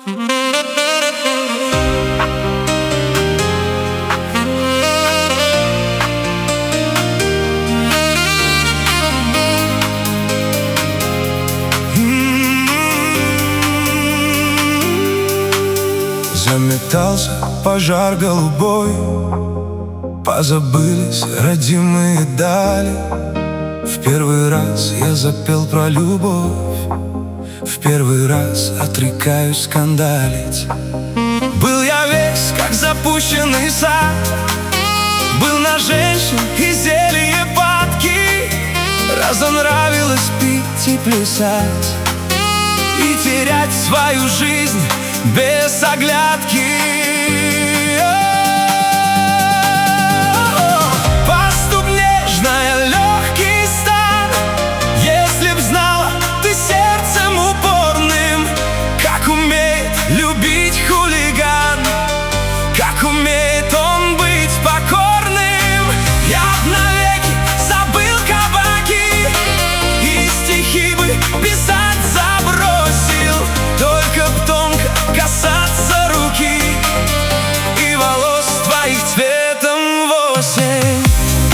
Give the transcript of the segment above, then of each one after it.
Заметался пожар голубой, позабылись родимые дали. В первый раз я запел про любовь, в первый раз отрекаюсь скандалить. Был я весь, как запущенный сад, был на женщин и зелье падки. Разонравилось пить и плясать, и терять свою жизнь без оглядки. Поступ нежная, легкий стан. Если б знала ты сердцем упорным, как умеет любить хулиган, как умеет он быть покорным. Я б навеки забыл кабаки и стихи бы писать забросил, только б тонко касаться руки и волос твоих цветом в осень.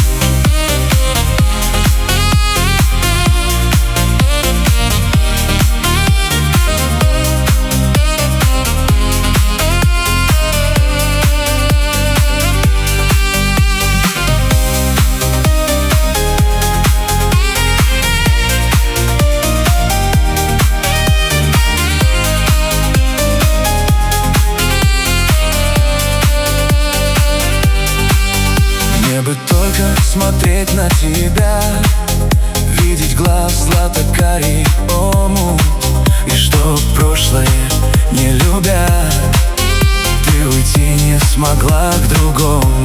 Бы только смотреть на тебя, видеть глаз злато-карий омут, и чтоб прошлое не любя, ты уйти не смогла к другому.